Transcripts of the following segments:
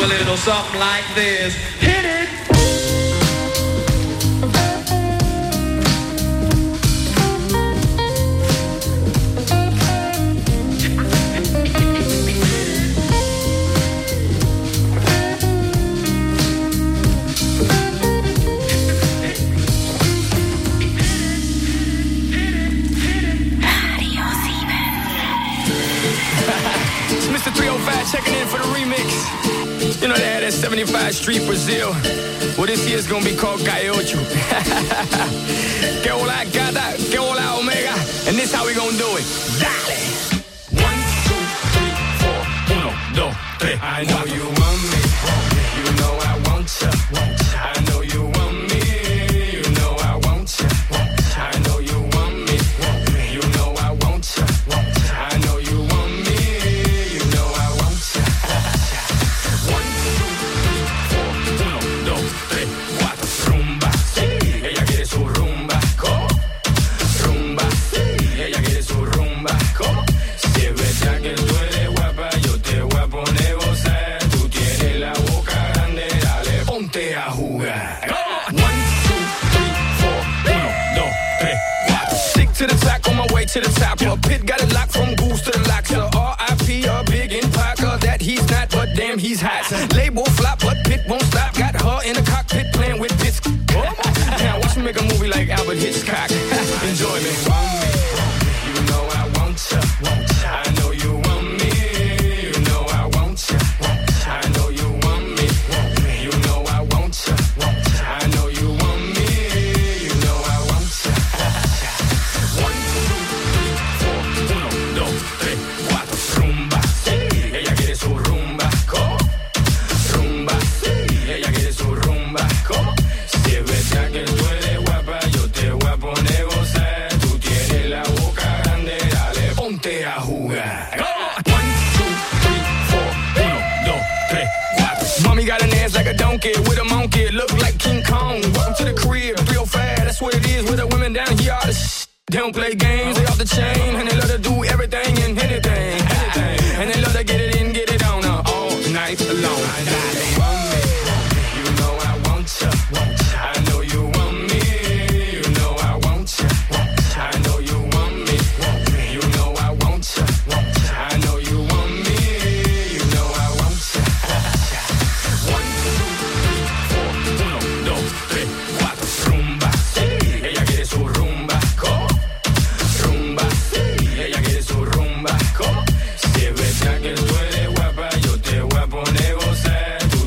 a little something like this. Hit it! Mr. 305 checking in for the remix. You know they had that 75 Street Brazil. Well, this year's gonna be called Calle Ocho. Que hola gata, que hola omega. And this how we gonna do it. Dale. 1, 2, 3, 4. 1, 2, 3. I know you want me. You know I want ya. I know you want me. You know I want ya. I know you want me. You know I want ya. I know you want me. You know I want ya. 1, 2, 3, 4. 1, 2, 3, 4. Rumba. Ella quiere su rumba. Rumba. Ella quiere su rumba. Si es verdad que tú eres guapa, yo te voy a poner gozar. Tú tienes la boca grande, dale, ponte a jugar. 1, 2, 3, 4. 1, 2, 3, 4. Stick to the track on my way to the top. A pit got it locked from goose to the locks. R.I.P. a big in Parker that he's not, but damn he's hot. Label flop, but Pit won't stop. Got her in the cockpit playing with bits. Now watch me make a movie like Albert Hitchcock. Enjoy me. You know I want ya. I know you want me. You know I want ya. I know you want me. You know I want ya. I know you want me. You know I want ya. 1, 2, 3, 4. Rumba. Ella quiere su rumba. Rumba. Ella quiere su rumba. Si es verdad que tú eres guapa, yo te voy a poner gozar. Tú tienes la boca grande, dale, ponte a jugar. 1, 2, 3, 4. 1, 2, 3, 4. Mommy got an ass like a donkey with a monkey. Look like King Kong. Welcome to the crib, 305. That's what it is with the women down here. All the they don't play games, they off the chain. And they love to do everything and anything. And they love to get it in, get it on all night long. You know I want ya. I know you want me. You know I want ya. I know you want me. You know I want ya. I know you want me. You know I want ya. 1, 2, 3, 4. Rumba. Ella quiere su rumba. Rumba. Ella quiere su rumba. Si es verdad que tú eres guapa, yo te voy a poner gozar. Tú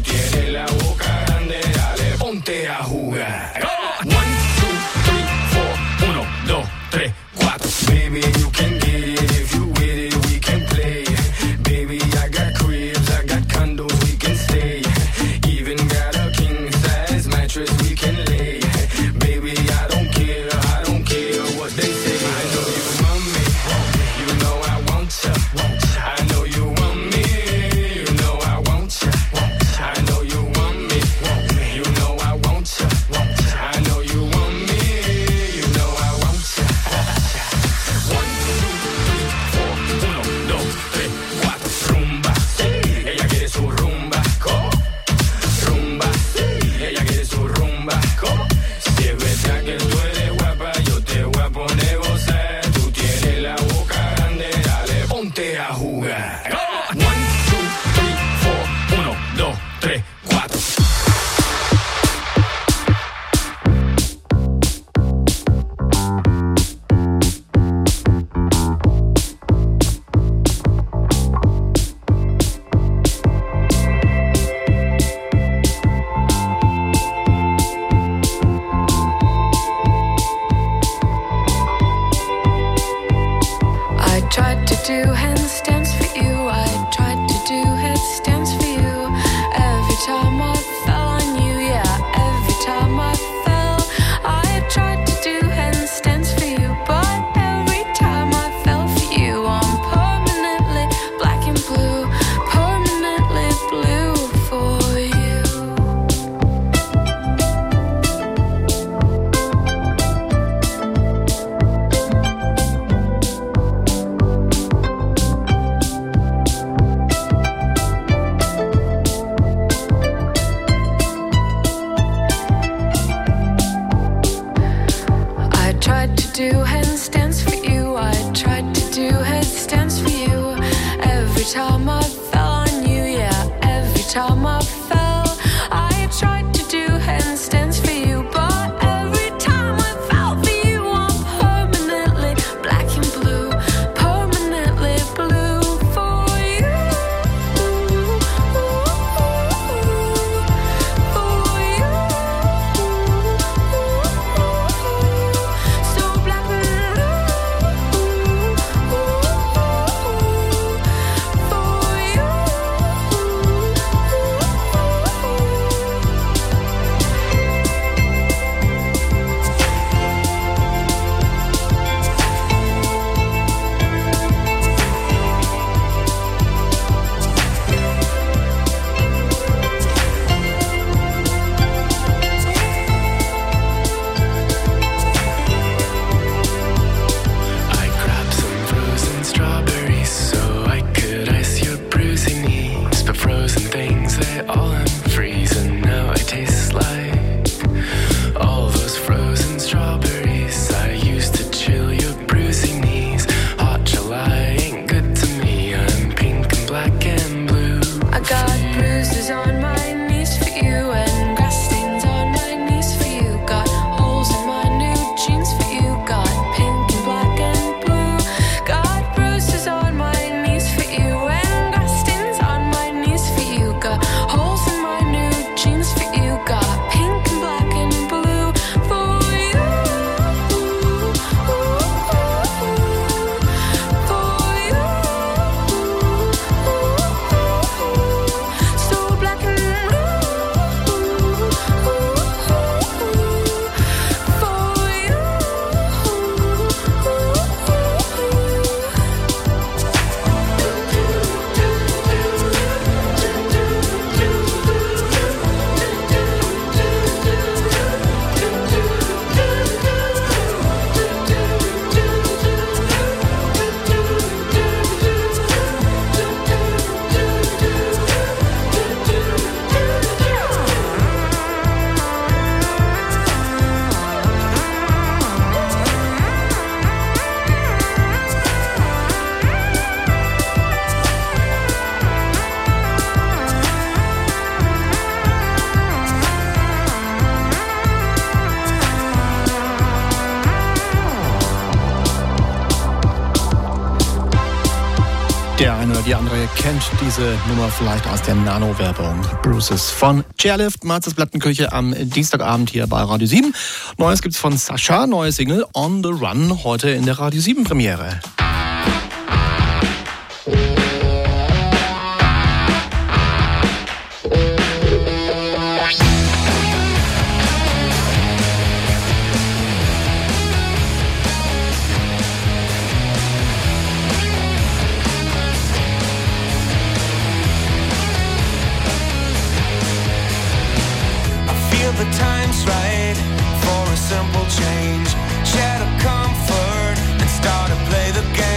die andere kennt diese Nummer vielleicht aus der Nano-Werbung. Bruises von Chairlift, Marzes Plattenküche am Dienstagabend hier bei Radio 7. Neues gibt's von Sascha, neue Single On the Run, heute in der Radio 7 Premiere. The time's right for a simple change. Share the comfort and start to play the game.